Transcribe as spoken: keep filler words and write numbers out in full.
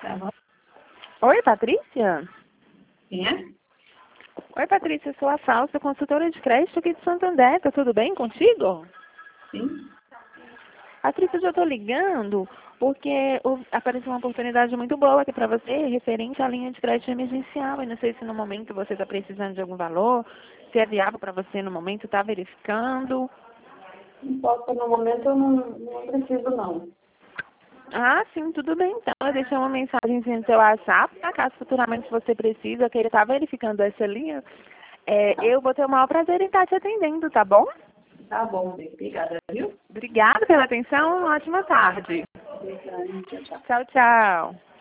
Tá bom? Oi, Patrícia? Quem é? Oi, Patrícia, eu sou a Falsa, consultora de crédito aqui de Santander. Tá tudo bem contigo? Sim. Patrícia, eu já estou ligando porque o- apareceu uma oportunidade muito boa aqui para você, referente à linha de crédito emergencial. Eu não sei se no momento você está precisando de algum valor, se é viável para você no momento, está verificando. Não posso, no momento eu não, não preciso não. Ah, sim, tudo bem. Então, eu deixei uma mensagem no seu WhatsApp, para caso futuramente você precisa, que ele está verificando essa linha. É, Tá, eu vou ter o maior prazer em estar te atendendo, tá bom? tá bom, bem. Obrigada, viu? Obrigada pela atenção, uma ótima tarde. Obrigada, tchau, tchau. Tchau, tchau.